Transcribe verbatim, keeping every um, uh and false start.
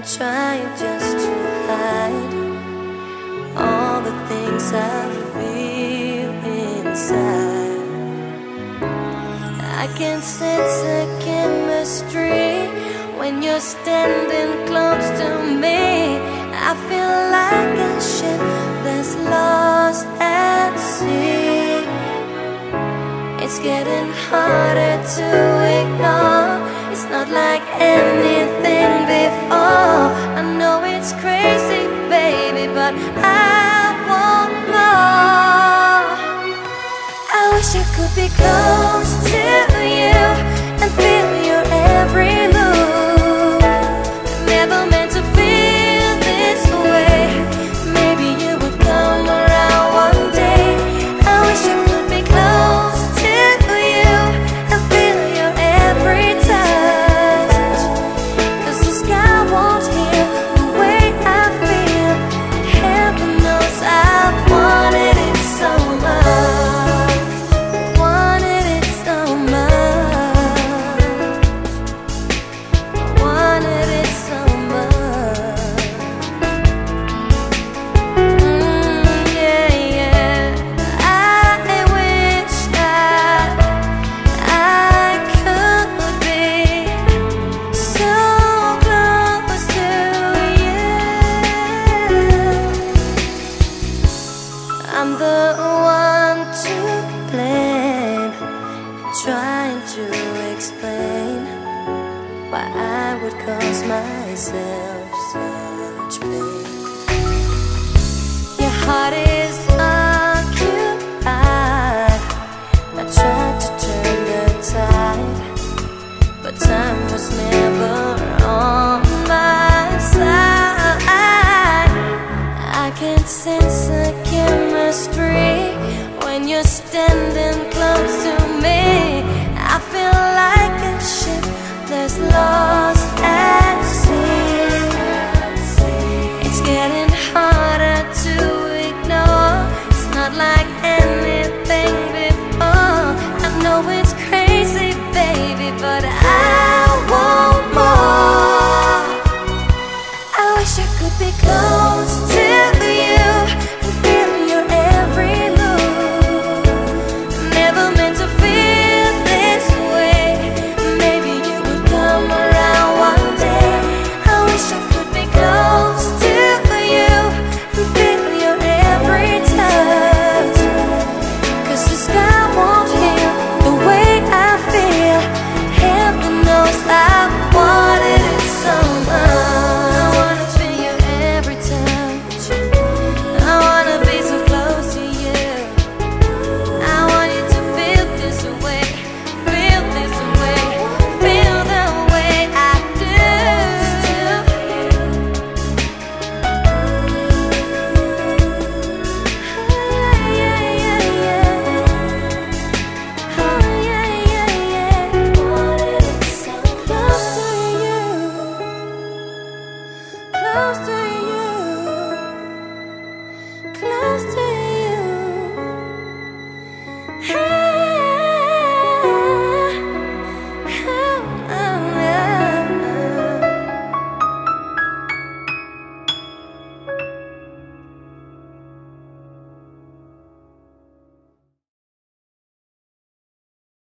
trying just to hide all the things I feel inside. I can sense a chemistry when you're standing close to me. I feel like a ship that's lost at sea. It's getting harder to ignore. It's not like anything before. I know it's crazy, baby, but I want more. I wish I could be close to you and feel your every move. Never meant to feel this way. Maybe you would come around one day. I wish I could be close to you and feel your every touch. 'Cause the sky won't heal the way I feel. Heaven knows I've wanted it so much. Wanted it so much. Wanted it so much. Mm, yeah, yeah. I wish that I could be so close to you. I'm the one to blame, trying to explain why I would cause myself such pain. Your heart is occupied. I tried to turn the tide, but time was never on my side. I can sense a chemistry when you're standing